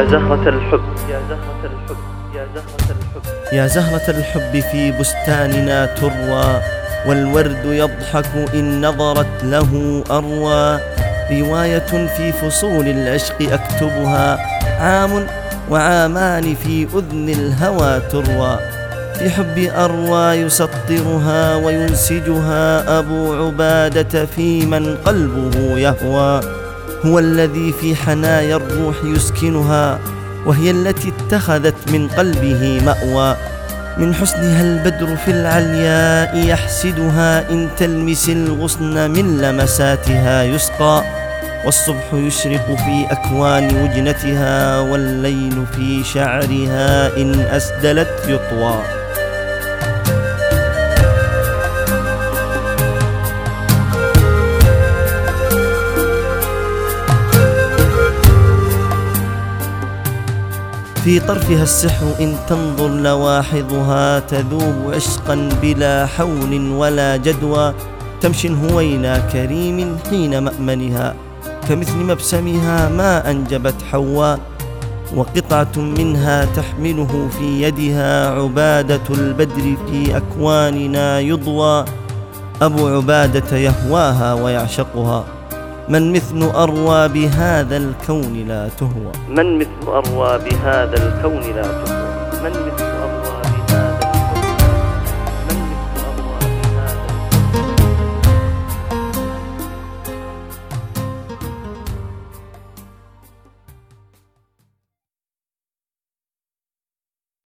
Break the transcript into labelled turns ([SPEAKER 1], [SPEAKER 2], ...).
[SPEAKER 1] زهرة الحب يا زهرة الحب يا زهرة الحب
[SPEAKER 2] يا زهرة الحب في بستاننا تروى، والورد يضحك إن نظرت له أروى. رواية في فصول العشق أكتبها، عام وعامان في أذن الهوى تروى. في حب أروى يسطرها وينسجها أبو عبادة في من قلبه يهوى. هو الذي في حنايا الروح يسكنها، وهي التي اتخذت من قلبه مأوى. من حسنها البدر في العلياء يحسدها، إن تلمس الغصن من لمساتها يسقى. والصبح يشرق في أكوان وجنتها، والليل في شعرها إن أسدلت يطوى. في طرفها السحر إن تنظر لواحظها، تذوب عشقا بلا حول ولا جدوى. تمشي هوينا كريم حين مأمنها، كمثل مبسمها ما أنجبت حواء. وقطعة منها تحمله في يدها، عبادة البدر في أكواننا يضوى. أبو عبادة يهواها ويعشقها، من مثل أروى بهذا الكون لا تهوى.
[SPEAKER 1] من مثل أروى بهذا الكون لا تهوى. من مثل أروى